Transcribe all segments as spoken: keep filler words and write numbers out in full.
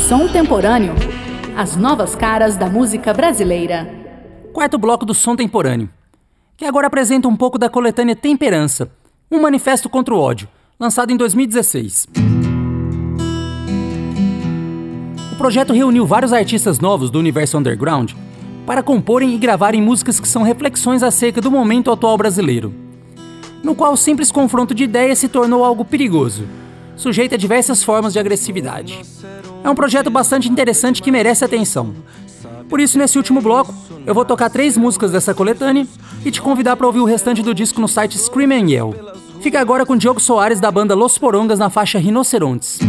Som Temporâneo. As novas caras da música brasileira. Quarto bloco do Som Temporâneo, que agora apresenta um pouco da coletânea Temperança, um manifesto contra o ódio, lançado em dois mil e dezesseis. O projeto reuniu vários artistas novos do universo underground para comporem e gravarem músicas que são reflexões acerca do momento atual brasileiro, no qual o simples confronto de ideias se tornou algo perigoso, sujeito a diversas formas de agressividade. É um projeto bastante interessante que merece atenção. Por isso, nesse último bloco, eu vou tocar três músicas dessa coletânea e te convidar para ouvir o restante do disco no site Scream and Yell. Fica agora com Diogo Soares da banda Los Porongas na faixa Rinocerontes.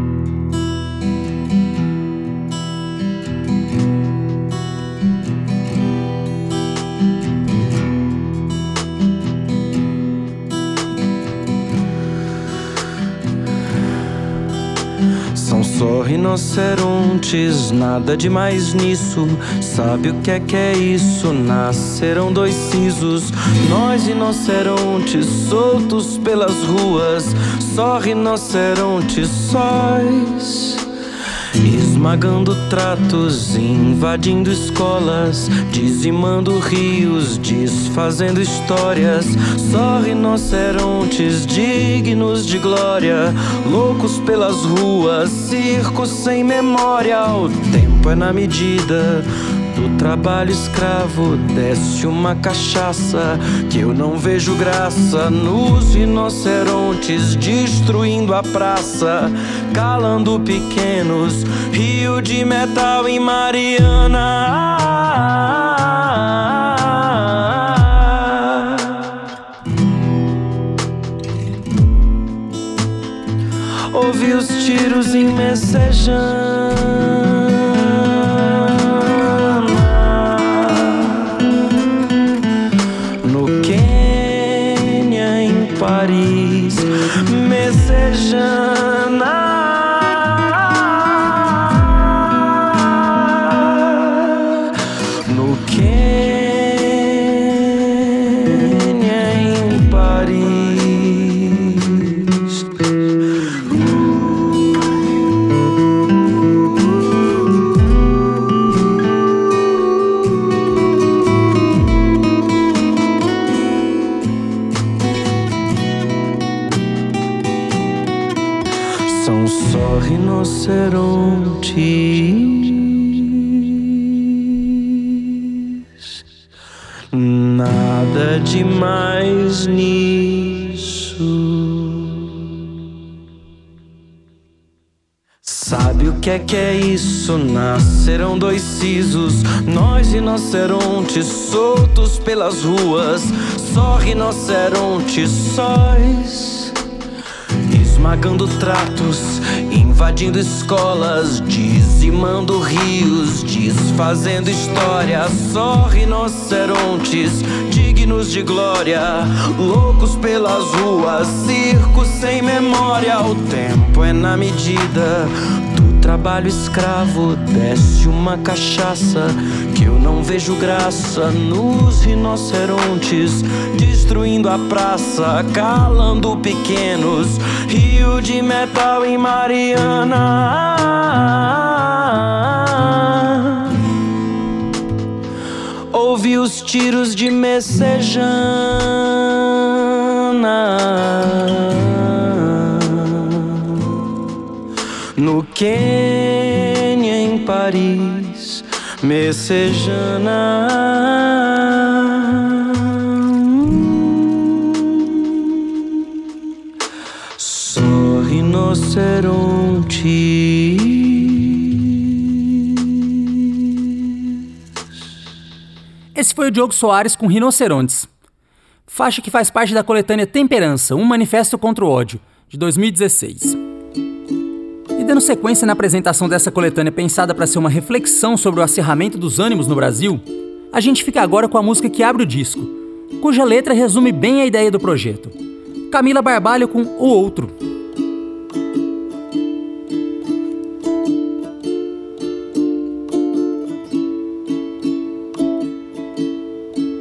São só rinocerontes, nada demais nisso. Sabe o que é que é isso? Nasceram dois sisos. Nós rinocerontes, soltos pelas ruas. Só rinocerontes sóis, esmagando tratos, invadindo escolas, dizimando rios, desfazendo histórias. Só rinocerontes dignos de glória, loucos pelas ruas, circos sem memória. O tempo é na medida do trabalho escravo. Desce uma cachaça que eu não vejo graça nos rinocerontes, destruindo a praça, calando pequenos, rio de metal em Mariana. Ouvi os tiros em Messejana, no Quênia, em Paris, Messejana. No Quênia, em Paris. São só rinocerontes, nada demais nisso. Sabe o que é que é isso? Nasceram dois sisos. Nós rinocerontes, soltos pelas ruas. Só rinocerontes sóis, esmagando tratos, invadindo escolas, dizimando rios, desfazendo história. Só rinocerontes dignos de glória, loucos pelas ruas, circos sem memória. O tempo é na medida do trabalho escravo. Desce uma cachaça que eu não vejo graça nos rinocerontes, destruindo a praça, calando pequenos, rio de metal em Mariana. Ouvi os tiros de Messejana, no Quênia, em Paris, Messejana. Só rinocerontes. Esse foi o Diogo Soares com Rinocerontes, faixa que faz parte da coletânea Temperança, um manifesto contra o ódio, de dois mil e dezesseis. E dando sequência na apresentação dessa coletânea pensada para ser uma reflexão sobre o acirramento dos ânimos no Brasil, a gente fica agora com a música que abre o disco, cuja letra resume bem a ideia do projeto. Camila Barbalho com O Outro.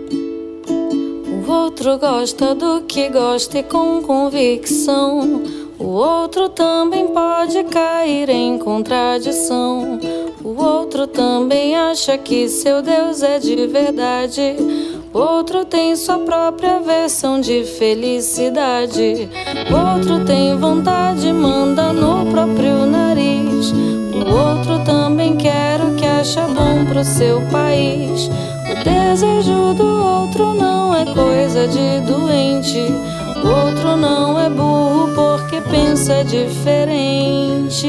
O outro gosta do que gosta e com convicção. O outro também pode cair em contradição. O outro também acha que seu Deus é de verdade. O outro tem sua própria versão de felicidade. O outro tem vontade, manda no próprio nariz. O outro também quer o que acha bom pro seu país. O desejo do outro não é coisa de doente. O outro não é burro porque pensa diferente.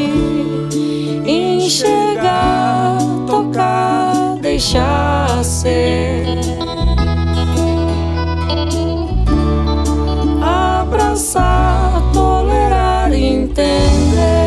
Enxergar, tocar, deixar ser. Abraçar, tolerar, entender.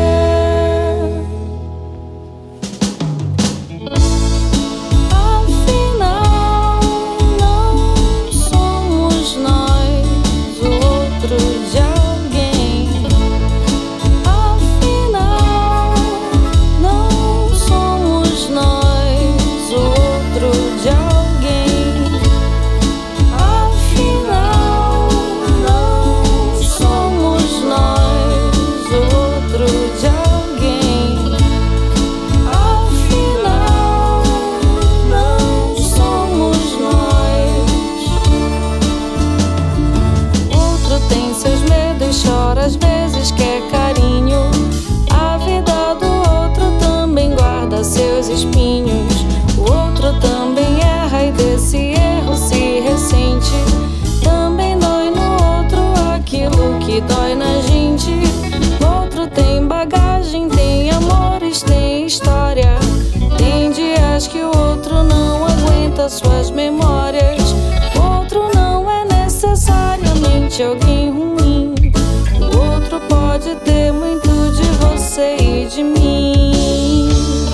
Às vezes quer carinho. A vida do outro também guarda seus espinhos. O outro também erra e desse erro se ressente. Também dói no outro aquilo que dói na gente. O outro tem bagagem, tem amores, tem história. Tem dias que o outro não aguenta suas memórias. O outro não é necessariamente alguém ruim. O outro pode ter muito de você e de mim.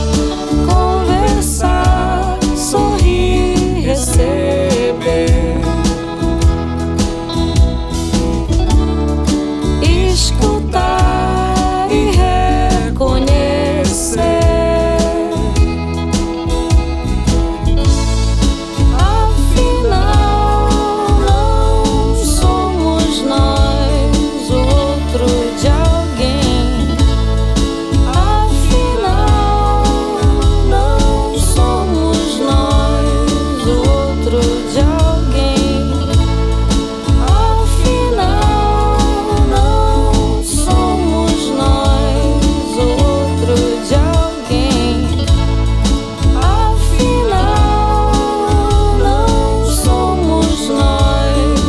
Conversar, sorrir, receber. Escutar e reconhecer. Afinal, não somos nós o outro de alguém. Afinal, não somos nós o outro de alguém. Afinal, não somos nós o outro de alguém. Afinal, não somos nós.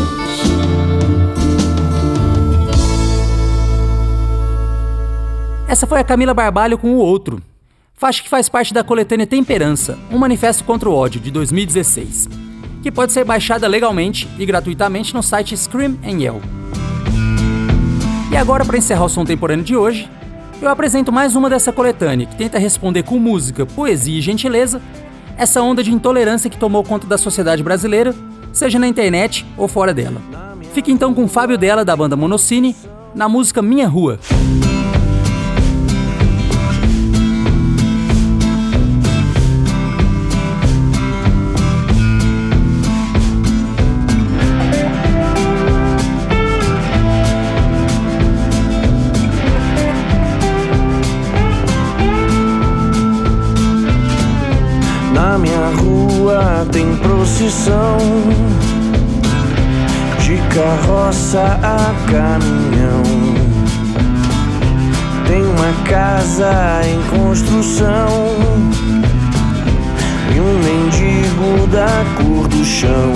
Essa foi a Camila Barbalho com O Outro, faixa que faz parte da coletânea Temperança, um manifesto contra o ódio, de dois mil e dezesseis, que pode ser baixada legalmente e gratuitamente no site Scream and Yell. E agora, para encerrar o Som Temporâneo de hoje, eu apresento mais uma dessa coletânea, que tenta responder com música, poesia e gentileza essa onda de intolerância que tomou conta da sociedade brasileira, seja na internet ou fora dela. Fique então com Fábio Della, da banda Monocine, na música Minha Rua. Na minha rua tem procissão de carroça a caminhão. Tem uma casa em construção e um mendigo da cor do chão.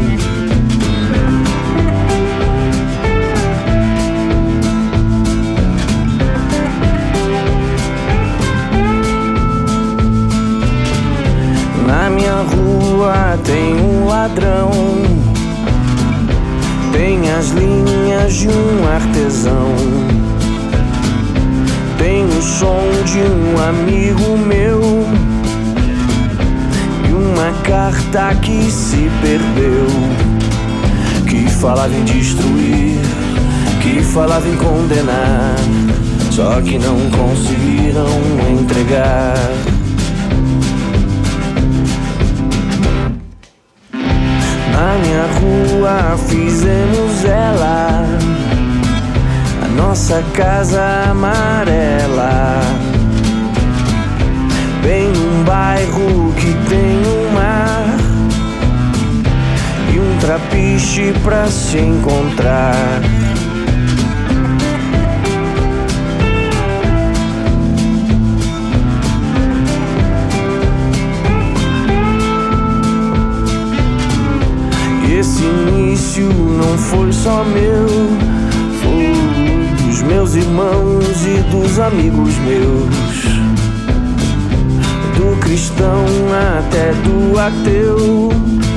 Na minha rua tem um ladrão, tem as linhas de um artesão, tem o som de um amigo meu e uma carta que se perdeu, que falava em destruir, que falava em condenar, só que não conseguiram entregar. Na minha rua fizemos ela a nossa nossa casa amarela, bem num bairro que tem um mar e um trapiche pra se encontrar. E esse início não foi só meu, foi dos meus irmãos e dos amigos meus, do cristão até do ateu,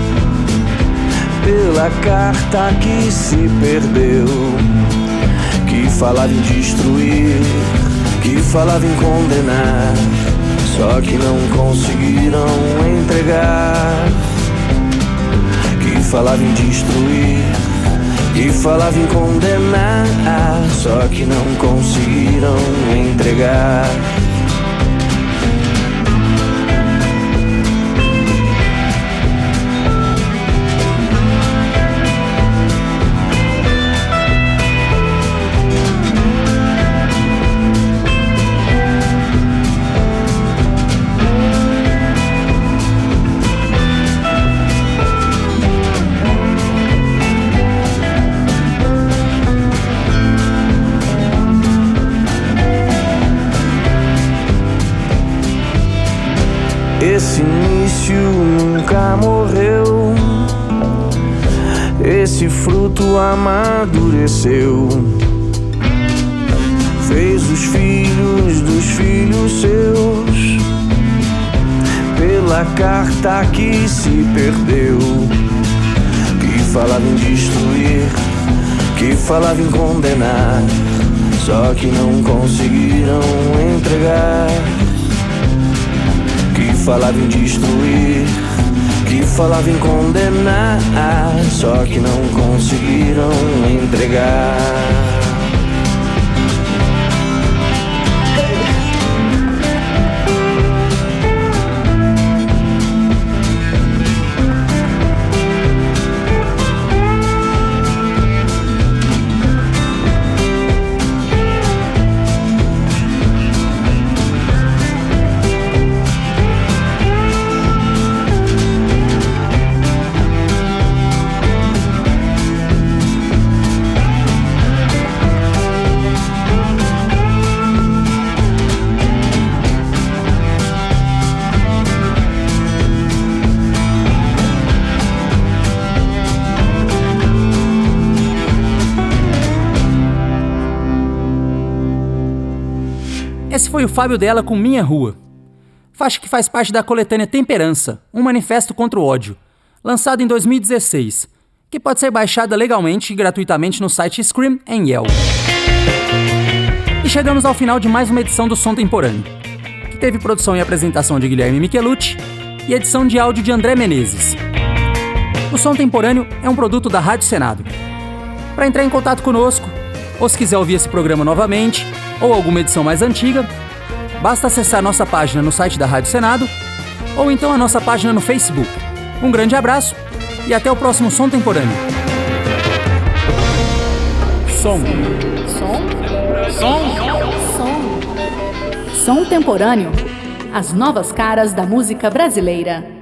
pela carta que se perdeu, que falava em destruir, que falava em condenar, só que não conseguiram entregar. Que falava em destruir, que falava em condenar, só que não conseguiram entregar. Esse início nunca morreu, esse fruto amadureceu, fez os filhos dos filhos seus, pela carta que se perdeu, que falava em destruir, que falava em condenar, só que não conseguiram entregar. Que falava em destruir, que falava em condenar, só que não conseguiram entregar. Esse foi o Fábio Della com Minha Rua, faixa que faz parte da coletânea Temperança, um manifesto contra o ódio, lançado em dois mil e dezesseis, que pode ser baixada legalmente e gratuitamente no site Scream and Yell. E chegamos ao final de mais uma edição do Som Temporâneo, que teve produção e apresentação de Guilherme Michelucci e edição de áudio de André Menezes. O Som Temporâneo é um produto da Rádio Senado. Para entrar em contato conosco, ou se quiser ouvir esse programa novamente, ou alguma edição mais antiga, basta acessar nossa página no site da Rádio Senado, ou então a nossa página no Facebook. Um grande abraço e até o próximo Som Temporâneo. Som. Som. Som. Som. Som Temporâneo. As novas caras da música brasileira.